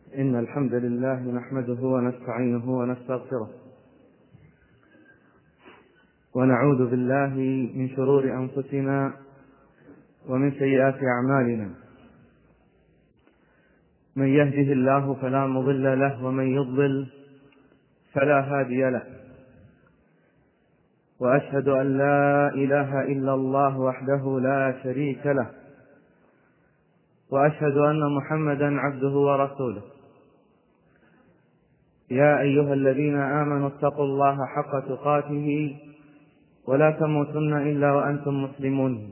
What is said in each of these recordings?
إن الحمد لله نحمده ونستعينه ونستغفره ونعوذ بالله من شرور أنفسنا ومن سيئات أعمالنا. من يهده الله فلا مضل له ومن يضلل فلا هادي له، وأشهد أن لا إله إلا الله وحده لا شريك له، وأشهد أن محمدا عبده ورسوله. يا أيها الذين آمنوا اتقوا الله حق تقاته ولا تموتن إلا وأنتم مسلمون.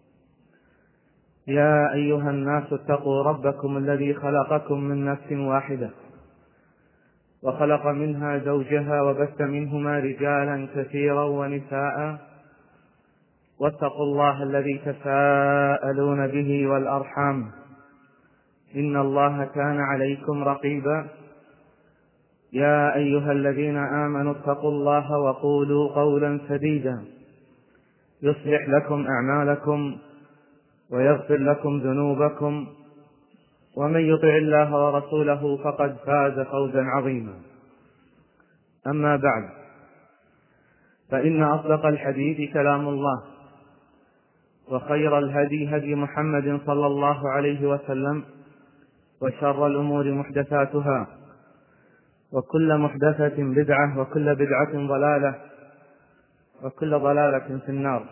يا أيها الناس اتقوا ربكم الذي خلقكم من نفس واحدة وخلق منها زوجها وبث منهما رجالا كثيرا ونساء، واتقوا الله الذي تساءلون به والأرحام إن الله كان عليكم رقيبا. يا أيها الذين آمنوا اتقوا الله وقولوا قولا سديدا يصلح لكم أعمالكم ويغفر لكم ذنوبكم، ومن يطع الله ورسوله فقد فاز فوزا عظيما. أما بعد، فإن أصدق الحديث كلام الله، وخير الهدي هدي محمد صلى الله عليه وسلم، وشر الأمور محدثاتها، وكل محدثة بدعة، وكل بدعة ضلالة، وكل ضلالة في النار.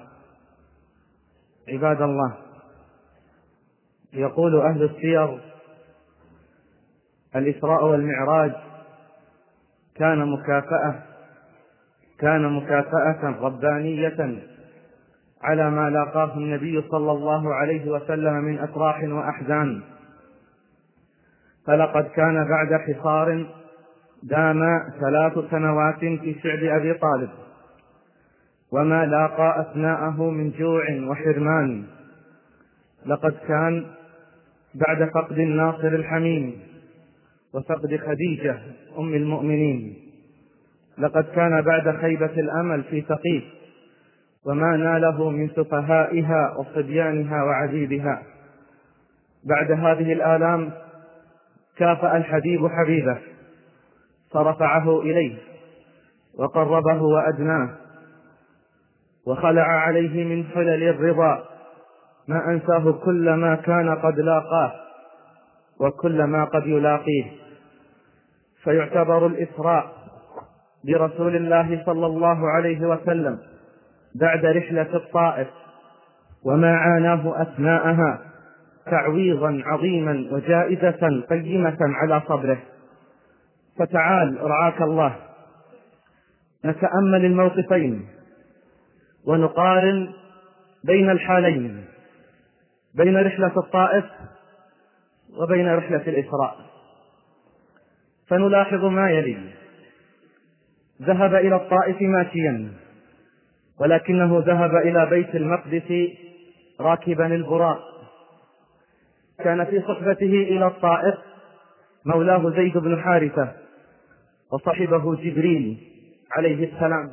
عباد الله، يقول أهل السير: الإسراء والمعراج كان مكافأة ربانية على ما لاقاه النبي صلى الله عليه وسلم من أفراح وأحزان، فلقد كان بعد حصار دام 3 سنوات في شعب أبي طالب، وما لاقى أثناءه من جوع وحرمان. لقد كان بعد فقد الناصر الحميم وفقد خديجة أم المؤمنين، لقد كان بعد خيبة الأمل في ثقيف وما ناله من سفهائها وصبيانها وعبيدها. بعد هذه الآلام كافأ الحبيب حبيبه فرفعه إليه وقربه وأدناه، وخلع عليه من حلل الرضا ما أنساه كل ما كان قد لاقاه وكل ما قد يلاقيه. فيعتبر الإسراء برسول الله صلى الله عليه وسلم بعد رحلة الطائف وما عاناه أثناءها تعويضا عظيما وجائزة قيمة على صبره. فتعال رعاك الله نتأمل الموقفين ونقارن بين الحالين، بين رحلة الطائف وبين رحلة الإسراء، فنلاحظ ما يلي: ذهب إلى الطائف ماشيا، ولكنه ذهب إلى بيت المقدس راكبا البراق. كان في صحبته إلى الطائف مولاه زيد بن حارثة، وصحبه جبريل عليه السلام.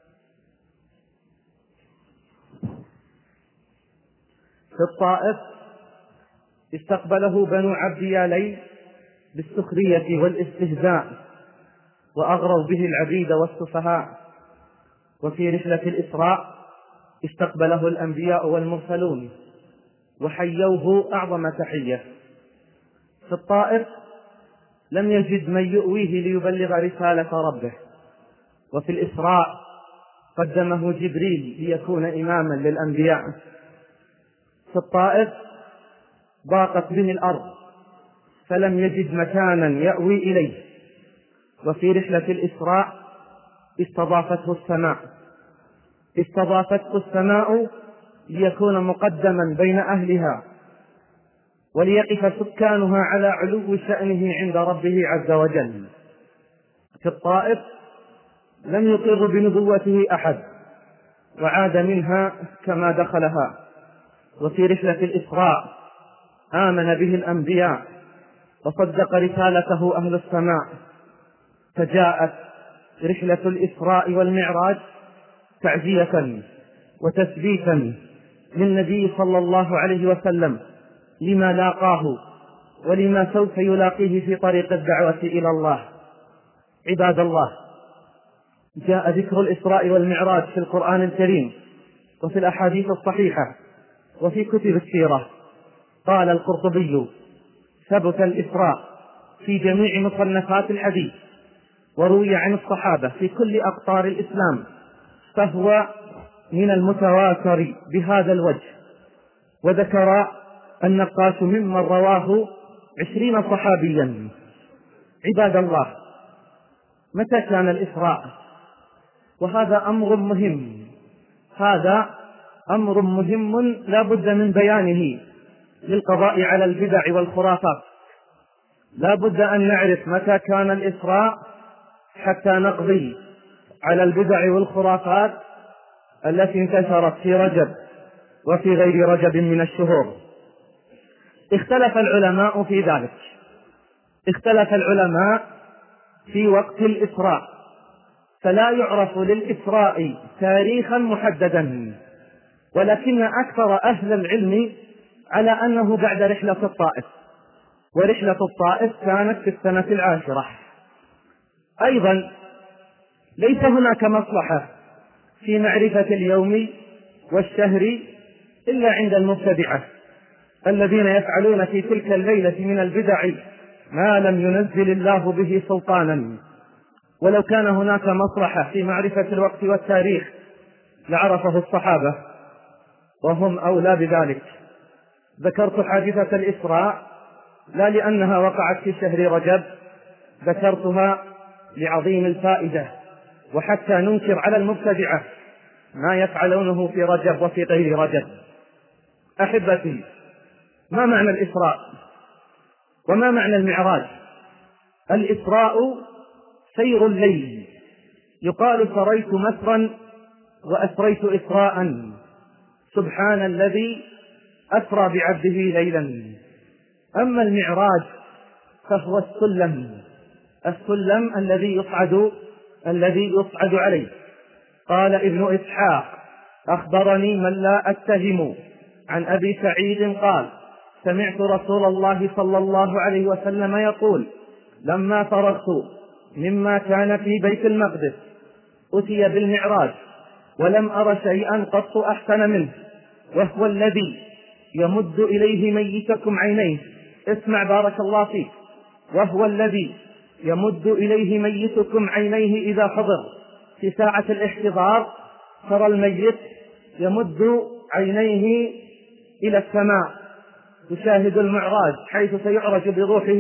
في الطائف استقبله بنو عبد ياليل بالسخرية والاستهزاء، وأغروا به العبيد والسفهاء. وفي رحلة الإسراء استقبله الأنبياء والمرسلون وحيوه أعظم تحية. في الطائف لم يجد من يؤويه ليبلغ رسالة ربه، وفي الإسراء قدمه جبريل ليكون إماما للأنبياء. في الطائف ضاقت به الأرض فلم يجد مكانا يأوي إليه، وفي رحلة الإسراء استضافته السماء ليكون مقدما بين أهلها، وليقف سكانها على علو شأنه عند ربه عز وجل. في الطائف لم يقر بنبوته أحد وعاد منها كما دخلها. وفي رحلة الإسراء آمن به الأنبياء وصدق رسالته أهل السماء. فجاءت رحلة الإسراء والمعراج تعزية وتثبيتا للنبي صلى الله عليه وسلم لما لاقاه ولما سوف يلاقيه في طريق الدعوة إلى الله. عباد الله، جاء ذكر الإسراء والمعراج في القرآن الكريم وفي الأحاديث الصحيحة وفي كتب السيرة. قال القرطبي: ثبت الإسراء في جميع مصنفات الحديث، وروي عن الصحابة في كل أقطار الإسلام، فهو من المتواتر بهذا الوجه. وذكر النقاش ممن رواه 20 صحابيا. عباد الله، متى كان الإسراء؟ وهذا أمر مهم، هذا أمر مهم لا بد من بيانه للقضاء على البدع والخرافات. لا بد أن نعرف متى كان الإسراء حتى نقضي على البدع والخرافات التي انتشرت في رجب وفي غير رجب من الشهور. اختلف العلماء في ذلك، اختلف العلماء في وقت الإسراء، فلا يعرف للإسراء تاريخا محددا، ولكن أكثر أهل العلم على أنه بعد رحلة الطائف، ورحلة الطائف كانت في السنة 10. أيضا ليس هناك مصلحة في معرفة اليوم والشهر إلا عند المبتدعة الذين يفعلون في تلك الليلة من البدع ما لم ينزل الله به سلطانا. ولو كان هناك مصلحة في معرفة الوقت والتاريخ لعرفه الصحابة، وهم أولى بذلك. ذكرت حادثة الإسراء لا لأنها وقعت في شهر رجب، ذكرتها لعظيم الفائدة، وحتى ننكر على المبتدعة ما يفعلونه في رجب وفي غير رجب. أحبتي، ما معنى الإسراء وما معنى المعراج؟ الإسراء سير الليل، يقال سريت مسرا وأسريت إسراء، سبحان الذي أسرى بعبده ليلا. أما المعراج فهو السلم الذي يصعد عليه. قال ابن إسحاق: أخبرني من لا أتهم عن أبي سعيد قال: سمعت رسول الله صلى الله عليه وسلم يقول: لما فرغت مما كان في بيت المقدس أتي بالمعراج ولم أر شيئا قط أحسن منه، وهو الذي يمد إليه ميتكم عينيه. اسمع بارك الله فيك. وهو الذي يمد إليه ميتكم عينيه إذا حضر. في ساعة الاحتضار ترى الميت يمد عينيه إلى السماء، يشاهد المعراج حيث سيعرج بروحه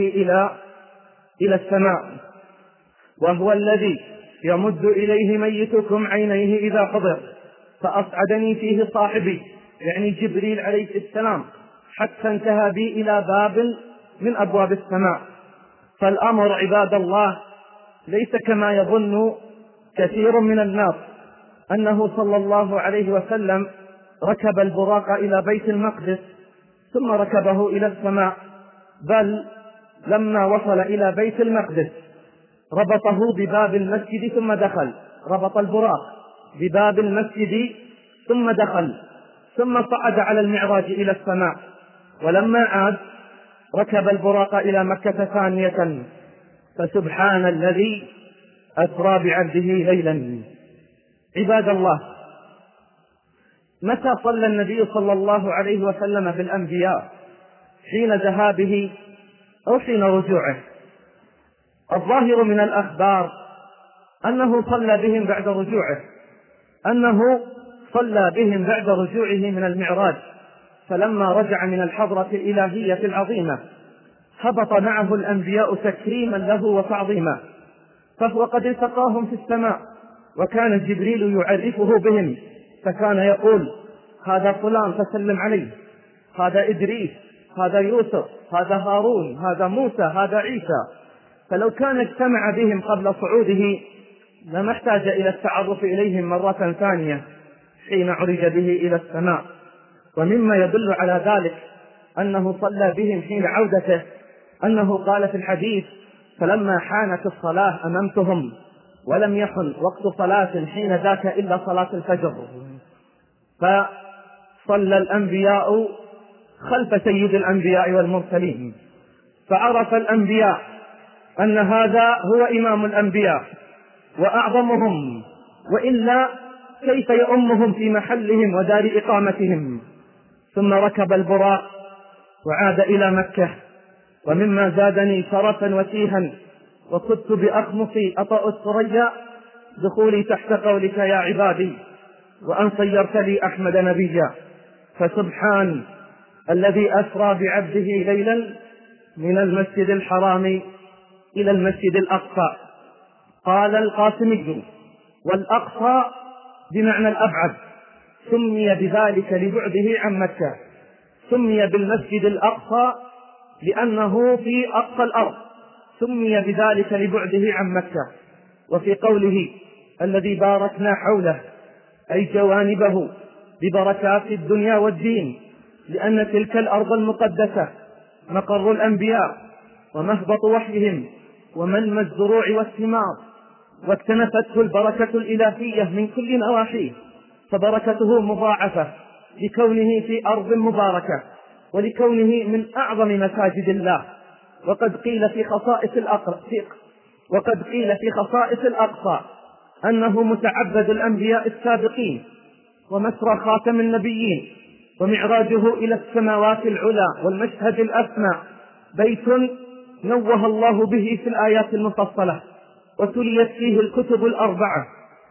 إلى السماء. وهو الذي يمد إليه ميتكم عينيه إذا حضر، فأصعدني فيه صاحبي يعني جبريل عليه السلام حتى انتهى بي إلى باب من أبواب السماء. فالأمر عباد الله ليس كما يظن كثير من الناس أنه صلى الله عليه وسلم ركب البراق إلى بيت المقدس ثم ركبه إلى السماء، بل لما وصل إلى بيت المقدس ربطه بباب المسجد ثم دخل، ربط البراق بباب المسجد ثم دخل، ثم صعد على المعراج إلى السماء، ولما عاد ركب البراق إلى مكة ثانية. فسبحان الذي أسرى بعبده ليلا. عباد الله، متى صلى النبي صلى الله عليه وسلم بالأنبياء؟ حين ذهابه أو حين رجوعه؟ الظاهر من الأخبار أنه صلى بهم بعد رجوعه من المعراج. فلما رجع من الحضرة الإلهية العظيمة هبط معه الأنبياء تكريما له وتعظيما، فهو قد التقاهم في السماء، وكان جبريل يعرفه بهم، فكان يقول: هذا فلان فسلم عليه، هذا إدريس، هذا يوسف، هذا هارون، هذا موسى، هذا عيسى. فلو كان اجتمع بهم قبل صعوده لما احتاج إلى التعرف إليهم مرة ثانية حين عرج به إلى السماء. ومما يدل على ذلك أنه صلى بهم حين عودته أنه قال في الحديث: فلما حانت الصلاة أممتهم ولم يحن وقت صلاة حين ذاك إلا صلاة الفجر. فصلى الأنبياء خلف سيد الأنبياء والمرسلين فعرف الأنبياء أن هذا هو إمام الأنبياء وأعظمهم، وإلا كيف يؤمهم في محلهم ودار إقامتهم. ثم ركب البراق وعاد إلى مكة. ومما زادني شرفا وتيها وكدت بأخمصي أطأ الثريا دخولي تحت قولك يا عبادي وأن صيرت لي أحمد نبيا. فسبحان الذي أسرى بعبده ليلا من المسجد الحرام إلى المسجد الأقصى. قال القاسمي: والأقصى بمعنى الأبعد، سمي بذلك لبعده عن مكة، سمي بالمسجد الأقصى لأنه في أقصى الأرض، سمي بذلك لبعده عن مكة. وفي قوله الذي باركنا حوله أي جوانبه ببركات الدنيا والدين، لأن تلك الأرض المقدسة مقر الأنبياء ومهبط وحيهم ومنمى الزروع والثمار، واكتنفته البركة الإلهية من كل نواحيه، فبركته مضاعفة لكونه في أرض مباركة ولكونه من أعظم مساجد الله. وقد قيل في خصائص الأقصى أنه متعبد الأنبياء السابقين ومسرى خاتم النبيين، ومعراجه إلى السماوات العلى والمشهد الأسمى، بيت نوه الله به في الآيات المفصلة وتليت فيه الكتب الأربعة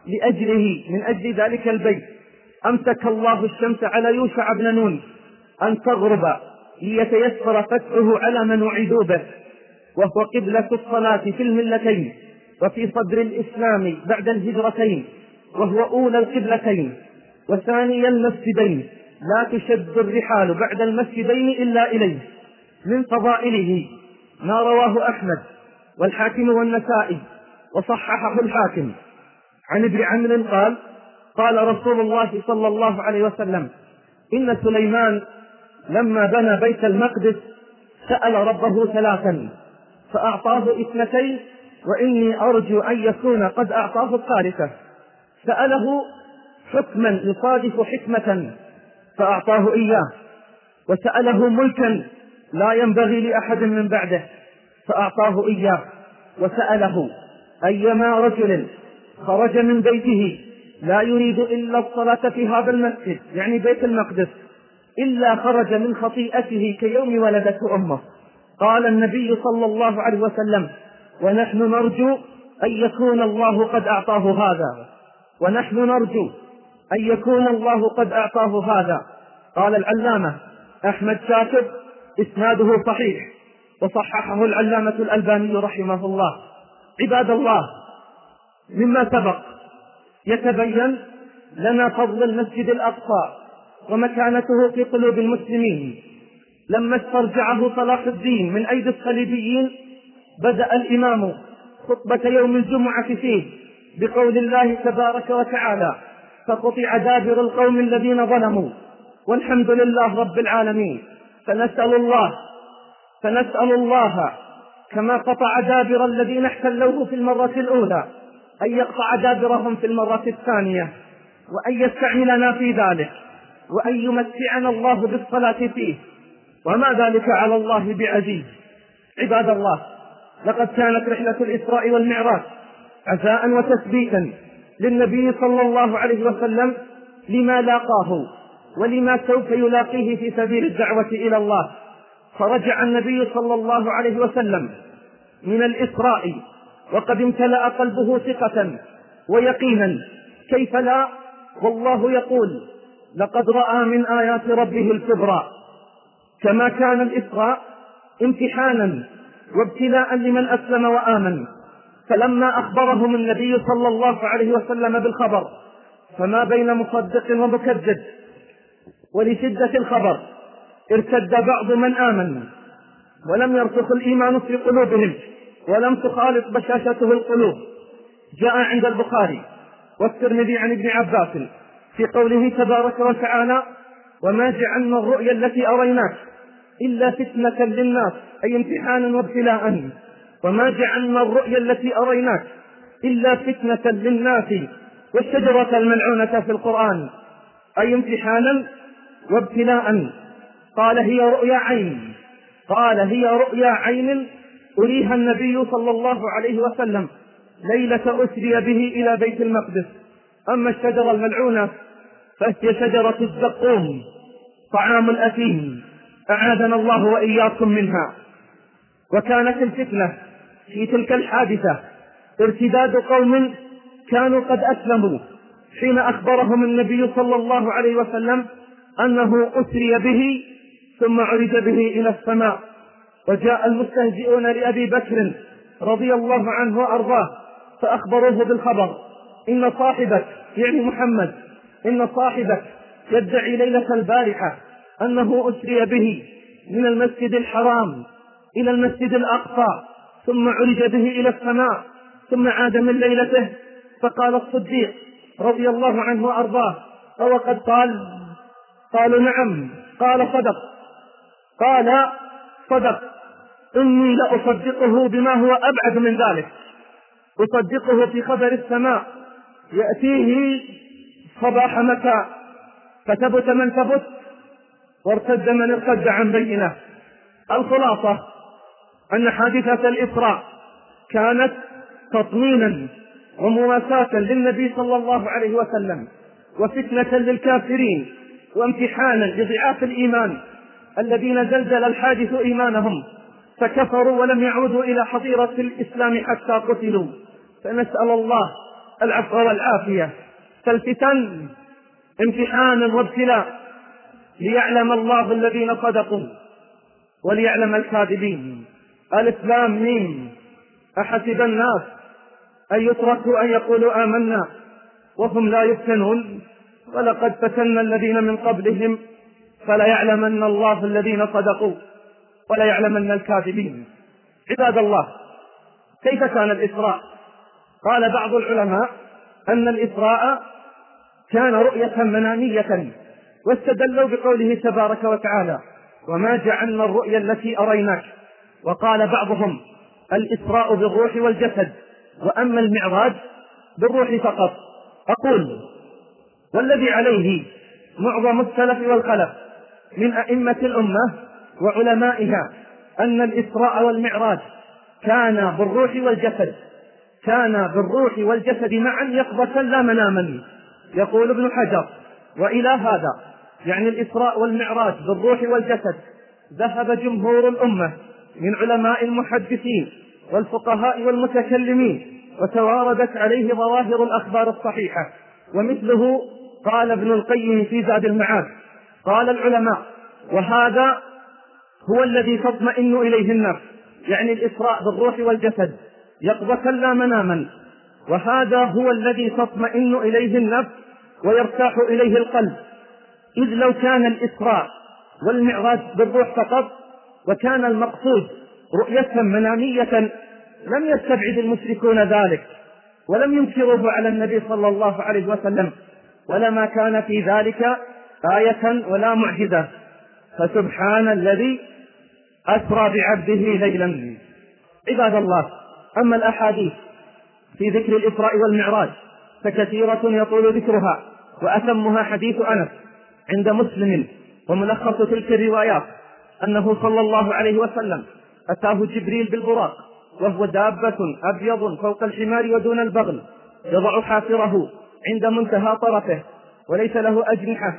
من أجل ذلك البيت. أمسك الله الشمس على يوشع بن نون أن تغرب ليتيسر فتحه على من وعدوا به، وهو قبلة الصلاة في الملتين وفي صدر الإسلام بعد الهجرتين، وهو أولى القبلتين وثاني المسجدين، لا تشد الرحال بعد المسجدين إلا إليه. من فضائله ما رواه أحمد والحاكم والنسائي وصححه الحاكم عن ابن عمرو قال: قال رسول الله صلى الله عليه وسلم: إن سليمان لما بنى بيت المقدس سأل ربه ثلاثا فأعطاه 2، وإني أرجو أن يكون قد أعطاه الثالثة. سأله حكما يصادف حكمة فأعطاه إياه، وسأله ملكا لا ينبغي لأحد من بعده فأعطاه إياه، وسأله أيما رجل خرج من بيته لا يريد إلا الصلاة في هذا المسجد يعني بيت المقدس إلا خرج من خطيئته كيوم ولدته أمه. قال النبي صلى الله عليه وسلم: ونحن نرجو أن يكون الله قد أعطاه هذا، ونحن نرجو أن يكون الله قد أعطاه هذا. قال العلامة أحمد شاكر: إسناده صحيح، وصححه العلامة الألباني رحمه الله. عباد الله، مما سبق يتبين لنا فضل المسجد الأقصى ومكانته في قلوب المسلمين. لما استرجعه صلاح الدين من أيدي الصليبيين بدأ الإمام خطبة يوم الجمعة فيه بقول الله تبارك وتعالى: فقطع دابر القوم الذين ظلموا والحمد لله رب العالمين. فنسأل الله كما قطع دابر الذين احتلوه في المرة الأولى أن يقطع دابرهم في المرة الثانية، وأن يستعملنا في ذلك، وأن يمتعنا الله بالصلاة فيه، وما ذلك على الله بعزيز. عباد الله، لقد كانت رحلة الإسراء والمعراج عزاء وتثبيتا للنبي صلى الله عليه وسلم لما لاقاه ولما سوف يلاقيه في سبيل الدعوة إلى الله. فرجع النبي صلى الله عليه وسلم من الإسراء وقد امتلأ قلبه ثقة ويقينا، كيف لا، والله يقول: لقد رأى من آيات ربه الكبرى. كما كان الإسراء امتحانا وابتلاء لمن أسلم وآمن، فلما أخبرهم النبي صلى الله عليه وسلم بالخبر فما بين مصدق ومكذب، ولشدة الخبر ارتد بعض من آمن ولم يرسخ الإيمان في قلوبهم ولم تخالط بشاشته القلوب. جاء عند البخاري والترمذي عن ابن عباس في قوله تبارك وتعالى: وما جعلنا الرؤيا التي أريناك إلا فتنة للناس، أي امتحانا وابتلاء. وما جعلنا الرؤيا التي أريناك إلا فتنة للناس والشجرة الملعونة في القرآن، أي امتحانا وابتلاء. قال: هي رؤيا عين قال هي رؤيا عين أريها النبي صلى الله عليه وسلم ليلة أسري به إلى بيت المقدس. أما الشجرة الملعونة فهي شجرة الزقوم طعام الأثيم، أعاذنا الله وإياكم منها. وكانت الفتنة في تلك الحادثة ارتداد قوم كانوا قد أسلموا حين أخبرهم النبي صلى الله عليه وسلم أنه أسري به ثم عرج به إلى السماء. وجاء المستهزئون لأبي بكر رضي الله عنه وأرضاه فأخبروه بالخبر: إن صاحبك يعني محمد إن صاحبك يدعي ليلة البارحة أنه أسري به من المسجد الحرام إلى المسجد الأقصى ثم عرج به إلى السماء ثم عاد من ليلته. فقال الصديق رضي الله عنه وأرضاه: وقد قال؟ قالوا: نعم. قال: صدق. إني لأصدقه بما هو أبعد من ذلك، أصدقه في خبر السماء يأتيه صباح مساء، فثبت من ثبت وارتد من ارتد عن بينه. الخلاصة أن حادثة الإسراء كانت تطمينا ومواساة للنبي صلى الله عليه وسلم، وفتنة للكافرين، وامتحانا لضعاف الإيمان الذين زلزل الحادث إيمانهم فكفروا ولم يعودوا إلى حظيرة الإسلام حتى قتلوا. فنسأل الله العفو والعافية. فالفتن امتحانا وابتلاء ليعلم الله الذين صدقوا وليعلم الكاذبين. ألف لام ميم. أحسب الناس أن يتركوا أن يقولوا آمنا وهم لا يفتنون ولقد فتنا الذين من قبلهم فليعلمن الله الذين صدقوا وليعلمن الكاذبين. عباد الله، كيف كان الإسراء؟ قال بعض العلماء أن الإسراء كان رؤية منامية، واستدلوا بقوله تبارك وتعالى: وما جعلنا الرؤيا التي أريناك. وقال بعضهم: الإسراء بالروح والجسد، وأما المعراج بالروح فقط. أقول: والذي عليه معظم السلف والخلف من أئمة الأمة وعلمائها أن الإسراء والمعراج كان بالروح والجسد معا يقظة لا مناما. يقول ابن حجر: وإلى هذا يعني الإسراء والمعراج بالروح والجسد ذهب جمهور الأمة من علماء المحدثين والفقهاء والمتكلمين، وتواردت عليه ظواهر الأخبار الصحيحة. ومثله قال ابن القيم في زاد المعاد. قال العلماء: وهذا هو الذي تطمئن إليه النفس، يعني الإسراء بالروح والجسد يقظة لا مناما، وهذا هو الذي تطمئن إليه النفس ويرتاح إليه القلب. إذ لو كان الإسراء والمعراج بالروح فقط وكان المقصود رؤية منامية لم يستبعد المشركون ذلك ولم ينكروه على النبي صلى الله عليه وسلم، ولما كان في ذلك آية ولا معجزة. فسبحان الذي أسرى بعبده ليلا. عباد الله، أما الأحاديث في ذكر الإسراء والمعراج فكثيرة يطول ذكرها، وأتمها حديث أنس عند مسلم. وملخص تلك الروايات أنه صلى الله عليه وسلم أتاه جبريل بالبراق، وهو دابة أبيض فوق الحمار ودون البغل، يضع حافره عند منتهى طرفه وليس له أجنحة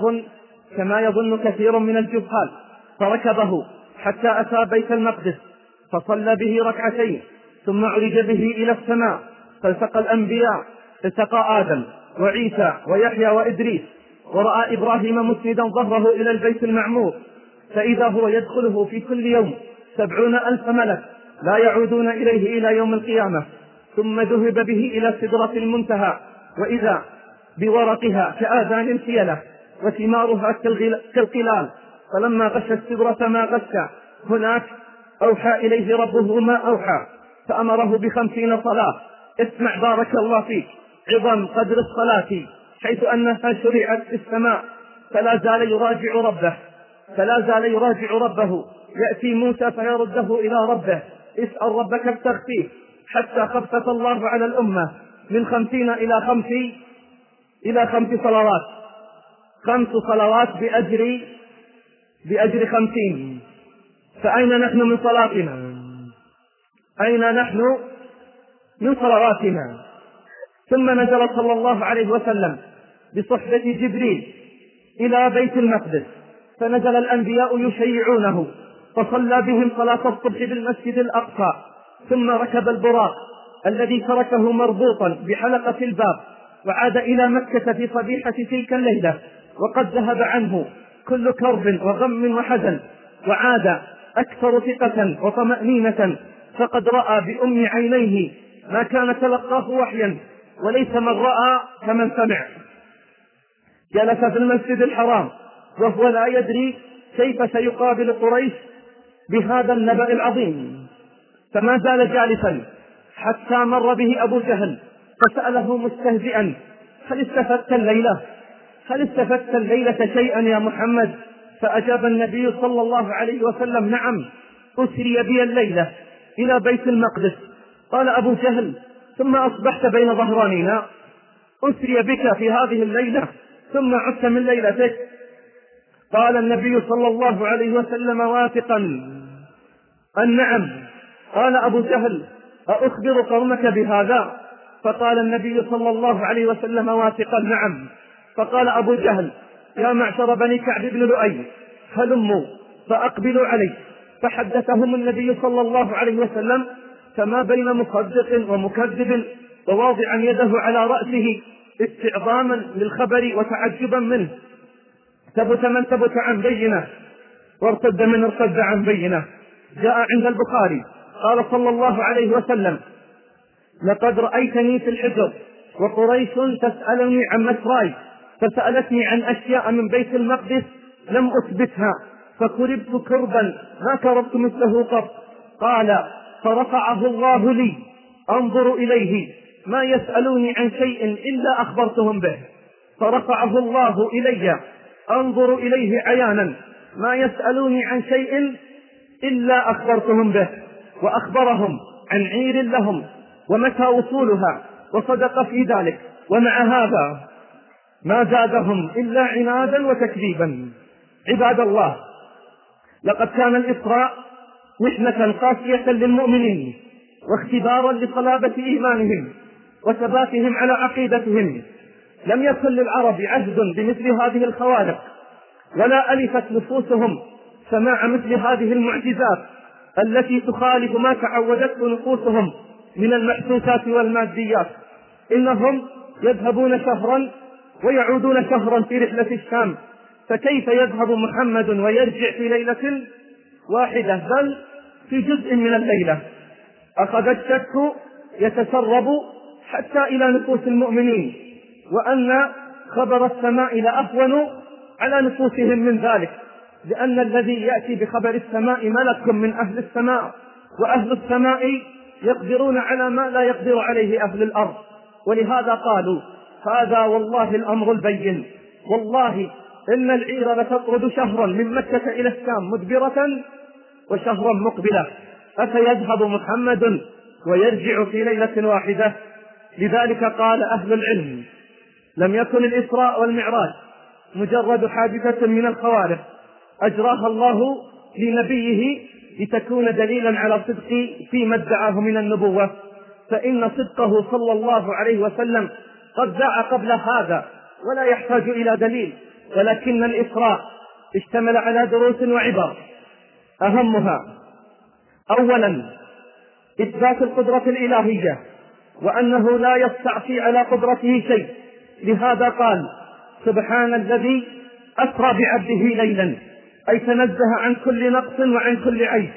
كما يظن كثير من الجهال. فركبه حتى أتى بيت المقدس فصلى به ركعتين، ثم عرج به إلى السماء فالتقى الأنبياء، التقى آدم وعيسى ويحيى وإدريس، ورأى إبراهيم مسندا ظهره إلى البيت المعمور، فإذا هو يدخله في كل يوم 70,000 ملك لا يعودون إليه إلى يوم القيامة. ثم ذهب به إلى سدرة المنتهى، وإذا بورقها كآذان الفيلة وثمارها كالقلال، فلما غش السدرة ما غش هناك أوحى إليه ربه ما أوحى، فأمره ب50 صلاة. اسمع بارك الله فيك عظم قدر الصلاة، حيث أنها شرعت في السماء، فلا زال يراجع ربه. يأتي موسى فيرده إلى ربه: اسأل ربك التخفيف، حتى خفف الله على الأمة من 50 إلى 5 صلوات، 5 صلوات بأجر 50. فأين نحن من صلاتنا؟ أين نحن من صلواتنا؟ ثم نزل صلى الله عليه وسلم بصحبة جبريل إلى بيت المقدس، فنزل الأنبياء يشيعونه، فصلى بهم صلاة الصبح بالمسجد الأقصى، ثم ركب البراق الذي تركه مربوطا بحلقة الباب، وعاد إلى مكة في صبيحة تلك الليلة وقد ذهب عنه كل كرب وغم وحزن، وعاد أكثر ثقة وطمأنينة، فقد رأى بأم عينيه ما كان تلقاه وحيا، وليس من رأى كمن سمع. جلس في المسجد الحرام وهو لا يدري كيف سيقابل قريش بهذا النبأ العظيم، فما زال جالسا حتى مر به أبو جهل فسأله مستهزئا: هل استفدت الليلة شيئا يا محمد؟ فأجاب النبي صلى الله عليه وسلم: نعم، أسري بي الليلة إلى بيت المقدس. قال أبو جهل: ثم أصبحت بين ظهرانينا؟ أسري بك في هذه الليلة ثم عدت من ليلتك؟ قال النبي صلى الله عليه وسلم واثقا: أن نعم. قال أبو جهل: أخبر قومك بهذا؟ فقال النبي صلى الله عليه وسلم واثقا: نعم. فقال أبو جهل: يا معشر بني كعب بن لؤي، هلموا فأقبلوا علي. فحدثهم النبي صلى الله عليه وسلم، فما بين مصدق ومكذب وواضعا يده على رأسه استعظاما للخبر وتعجبا منه. ثبت من ثبت عن بينه، وارتد من ارتد عن بينه. جاء عند البخاري قال صلى الله عليه وسلم: لقد رأيتني في الحجر وقريش تسألني عن مسراي، فسألتني عن أشياء من بيت المقدس لم أثبتها، فكربت كربا ما كربت مثله قط. قال: فرفعه الله لي أنظر إليه ما يسألوني عن شيء إلا أخبرتهم به. فرفعه الله إلي أنظر إليه عيانا ما يسألوني عن شيء إلا أخبرتهم به، وأخبرهم عن عير لهم ومتى وصولها، وصدق في ذلك، ومع هذا ما زادهم إلا عنادا وتكذيبا. عباد الله، لقد كان الإسراء محنة قاسية للمؤمنين واختبارا لصلابة إيمانهم وثباتهم على عقيدتهم. لم يكن للعرب عهد بمثل هذه الخوارق، ولا ألفت نفوسهم سماع مثل هذه المعجزات التي تخالف ما تعودته نفوسهم من المحسوسات والماديات. إنهم يذهبون شهرا ويعودون شهرا في رحلة الشام، فكيف يذهب محمد ويرجع في ليلة واحدة، بل في جزء من الليلة؟ أخذ الشك يتسرب حتى إلى نفوس المؤمنين، وأن خبر السماء لأهون على نفوسهم من ذلك، لأن الذي يأتي بخبر السماء ملك من أهل السماء، وأهل السماء يقدرون على ما لا يقدر عليه أهل الأرض. ولهذا قالوا: هذا والله الأمر البين، والله إن العير لتطرد شهرا من مكة إلى الشام مدبرة وشهرا مقبلة، أفيذهب محمد ويرجع في ليلة واحدة؟ لذلك قال أهل العلم: لم يكن الإسراء والمعراج مجرد حادثة من الخوارق أجراها الله لنبيه لتكون دليلا على صدق فيما ادعاه من النبوة، فإن صدقه صلى الله عليه وسلم قد ذاع قبل هذا ولا يحتاج إلى دليل. ولكن الإسراء اشتمل على دروس وعبر، أهمها: أولا إثبات القدرة الإلهية، وأنه لا يستعصي على قدرته شيء. لهذا قال: سبحان الذي أسرى بعبده ليلا، أي تنزه عن كل نقص وعن كل عيب.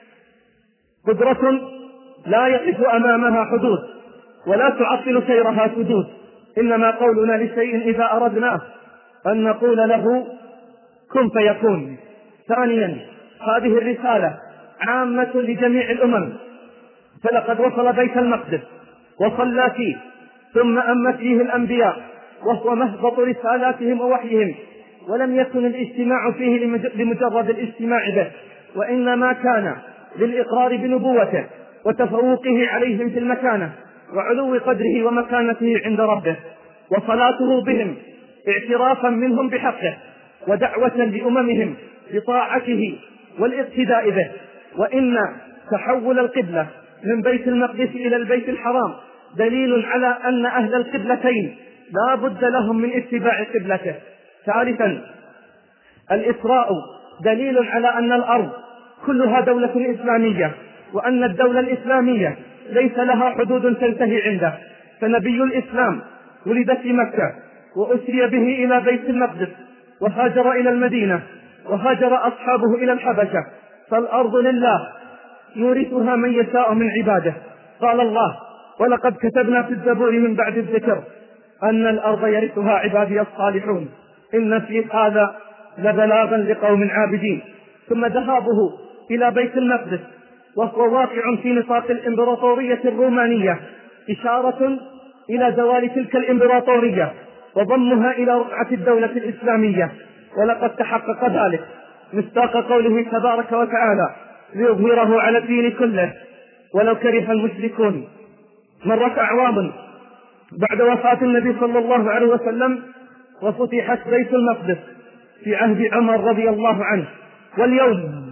قدرة لا يقف أمامها حدود ولا تعطل سيرها سدود، إنما قولنا لشيء إذا أردناه أن نقول له كن فيكون. ثانيا، هذه الرسالة عامة لجميع الأمم، فلقد وصل بيت المقدس وصلى فيه، ثم أمت فيه الأنبياء، وهو مهبط رسالاتهم ووحيهم، ولم يكن الاجتماع فيه لمجرد الاجتماع به، وإنما كان للإقرار بنبوته وتفوقه عليهم في المكانة وعلو قدره ومكانته عند ربه، وصلاته بهم اعترافا منهم بحقه ودعوة لأممهم بطاعته والاقتداء به. وإن تحول القبلة من بيت المقدس إلى البيت الحرام دليل على أن أهل القبلتين لا بد لهم من اتباع قبلته. ثالثا، الإسراء دليل على أن الأرض كلها دولة إسلامية، وأن الدولة الإسلامية ليس لها حدود تنتهي عنده. فنبي الإسلام ولد في مكة وأسري به إلى بيت المقدس وهاجر إلى المدينة وهاجر أصحابه إلى الحبشة، فالأرض لله يورثها من يشاء من عباده. قال الله: ولقد كتبنا في الزبور من بعد الذكر أن الأرض يرثها عبادي الصالحون إن في هذا لبلاغا لقوم عابدين. ثم ذهابه إلى بيت المقدس وهو واقع في نطاق الإمبراطورية الرومانية إشارة إلى زوال تلك الإمبراطورية وضمها إلى رقعة الدولة الإسلامية. ولقد تحقق ذلك مصداق قوله تبارك وتعالى: ليظهره على الدين كله ولو كره المشركون. مرت أعوام بعد وفاة النبي صلى الله عليه وسلم وفتحت بيت المقدس في عهد عمر رضي الله عنه، واليوم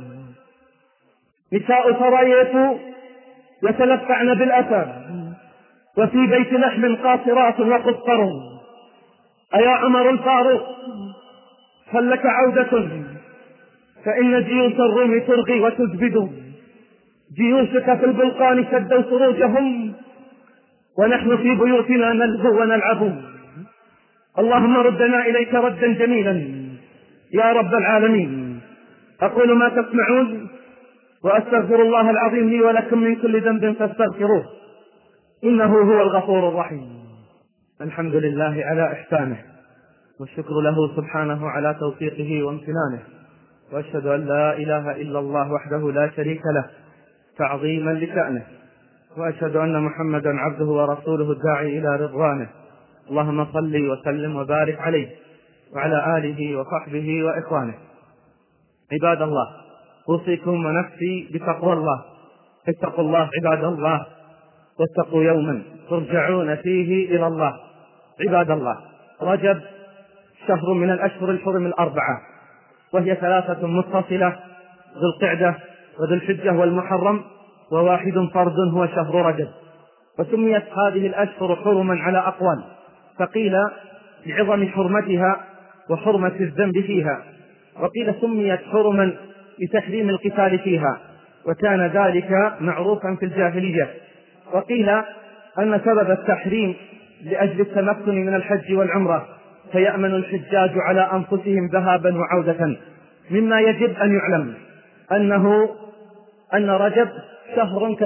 نساء سرايا يتلفعن بالأثى وفي بيت لحم قاصرات وقصر. أيا عمر الفاروق، هل لك عودة؟ فإن جيوش الروم ترغي وتزبد، جيوشك في البلقان شدوا سروجهم ونحن في بيوتنا نلهو ونلعب. اللهم ردنا إليك ردا جميلا يا رب العالمين. أقول ما تسمعون وأستغفر الله العظيم لي ولكم من كل ذنب فاستغفروه إنه هو الغفور الرحيم. الحمد لله على إحسانه، والشكر له سبحانه على توفيقه وامتنانه، وأشهد أن لا إله إلا الله وحده لا شريك له تعظيما لشأنه، وأشهد أن محمدا عبده ورسوله الداعي إلى رضوانه. اللهم صل وسلم وبارك عليه وعلى آله وصحبه وإخوانه. عباد الله، أوصيكم ونفسي بتقوى الله. اتقوا الله عباد الله، واتقوا يوما ترجعون فيه إلى الله. عباد الله، رجب شهر من الأشهر الحرم الأربعة، وهي 3 متصلة: ذو القعدة وذو الحجة والمحرم، وواحد فرد هو شهر رجب. وسميت هذه الأشهر حرما على أقوال، فقيل لعظم حرمتها وحرمة الذنب فيها، وقيل سميت حرما لتحريم القتال فيها، وكان ذلك معروفا في الجاهلية. وقيل أن سبب التحريم لأجل التمكن من الحج والعمرة، فيأمن الحجاج على أنفسهم ذهابا وعودة. مما يجب أن يعلم أن رجب شهر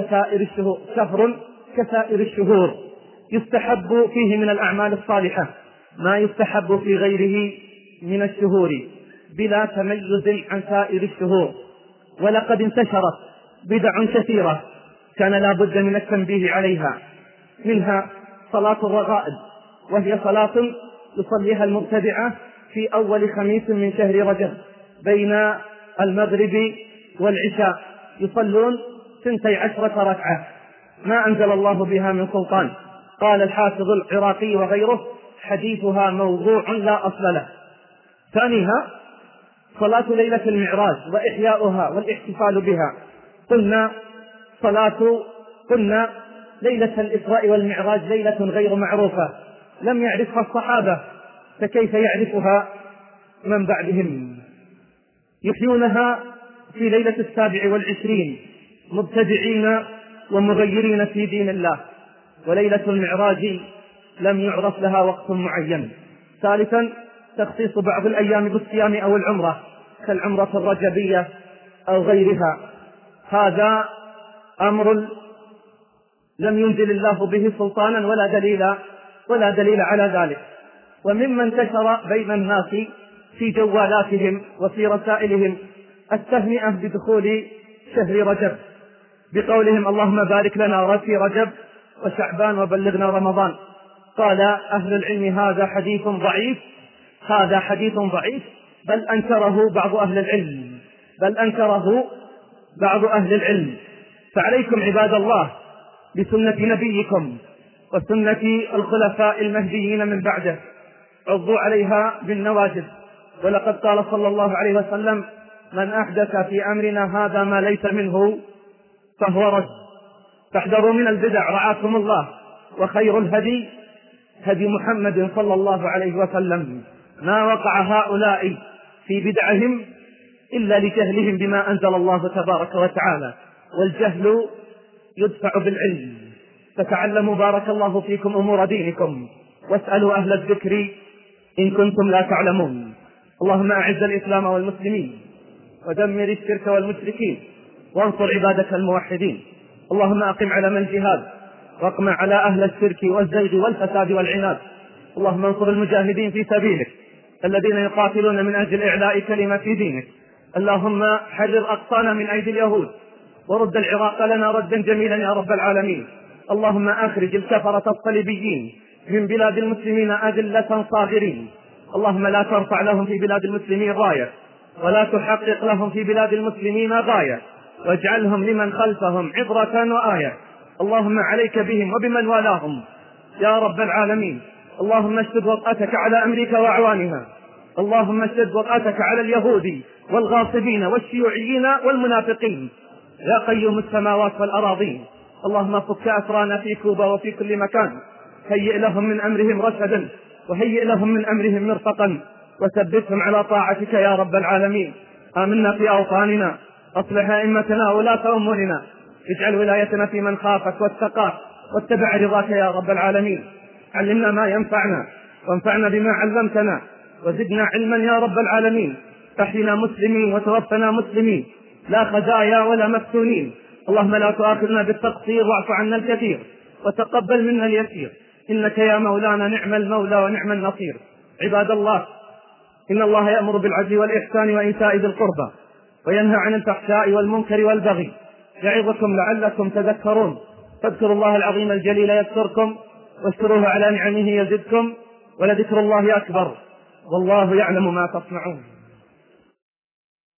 كسائر الشهور يستحب فيه من الأعمال الصالحة ما يستحب في غيره من الشهور بلا تميز عن سائر الشهور. ولقد انتشرت بدع كثيرة كان لا بد من التنبيه عليها، منها صلاة الرغائب، وهي صلاة يصليها المبتدعة في أول خميس من شهر رجب بين المغرب والعشاء، يصلون 12 ركعة ما أنزل الله بها من سلطان. قال الحافظ العراقي وغيره: حديثها موضوع لا أصل له. ثانيها صلاة ليلة المعراج وإحياؤها والاحتفال بها. قلنا ليلة الإسراء والمعراج ليلة غير معروفة لم يعرفها الصحابة، فكيف يعرفها من بعدهم؟ يحيونها في ليلة 27 مبتدعين ومغيرين في دين الله، وليلة المعراج لم يعرف لها وقت معين. ثالثا تخصيص بعض الأيام بالصيام أو العمرة كالعمرة الرجبية أو غيرها، هذا أمر لم ينزل الله به سلطانا ولا دليل على ذلك. ومما انتشر بين الناس في جوالاتهم وفي رسائلهم التهنئة بدخول شهر رجب بقولهم: اللهم بارك لنا في رجب وشعبان وبلغنا رمضان. قال أهل العلم: هذا حديث ضعيف، بل أنكره بعض أهل العلم. فعليكم عباد الله بسنة نبيكم وسنة الخلفاء المهديين من بعده، عضوا عليها بالنواجذ. ولقد قال صلى الله عليه وسلم: من أحدث في أمرنا هذا ما ليس منه فهو رد. فاحذروا من البدع رعاكم الله. وخير الهدي هدي محمد صلى الله عليه وسلم. ما وقع هؤلاء في بدعهم إلا لجهلهم بما أنزل الله تبارك وتعالى، والجهل يدفع بالعلم. فتعلموا بارك الله فيكم أمور دينكم، واسألوا أهل الذكر إن كنتم لا تعلمون. اللهم أعز الإسلام والمسلمين، ودمر الشرك والمشركين، وانصر عبادك الموحدين. اللهم أقم علم الجهاد، واقمع على أهل الشرك والزيغ والفساد والعناد. اللهم انصر المجاهدين في سبيلك الذين يقاتلون من أجل إعلاء كلمة دينك. اللهم حرر أقصانا من أيدي اليهود، ورد العراق لنا ردا جميلا يا رب العالمين. اللهم أخرج الكفرة الصليبيين من بلاد المسلمين أذلة صاغرين. اللهم لا ترفع لهم في بلاد المسلمين راية، ولا تحقق لهم في بلاد المسلمين غاية، واجعلهم لمن خلفهم عبرة وآية. اللهم عليك بهم وبمن والاهم يا رب العالمين. اللهم اشدد وطأتك على أمريكا وأعوانها. اللهم اشدد وطأتك على اليهود والغاصبين والشيوعيين والمنافقين يا قيوم السماوات والأراضين. اللهم فك أسرانا في كوبا وفي كل مكان. هيئ لهم من أمرهم رشدا، وهيئ لهم من أمرهم مرفقا، وثبتهم على طاعتك يا رب العالمين. آمنا في أوطاننا، أصلح أئمتنا وولاة أمورنا، اجعل ولايتنا في من خافك واتقاك واتبع رضاك يا رب العالمين. علمنا ما ينفعنا، وانفعنا بما علمتنا، وزدنا علما يا رب العالمين. احينا مسلمين وتوفنا مسلمين، لا خزايا ولا مفتونين. اللهم لا تؤاخذنا بالتقصير، واعف عنا الكثير، وتقبل منا اليسير، إنك يا مولانا نعم المولى ونعم النصير. عباد الله، إن الله يأمر بالعدل والإحسان وإيتاء ذي القربى، وينهى عن الفحشاء والمنكر والبغي، يعظكم لعلكم تذكرون. فاذكروا الله العظيم الجليل يذكركم، واشكروه على نعمه يزدكم، ولذكر الله أكبر، والله يعلم ما تصنعون.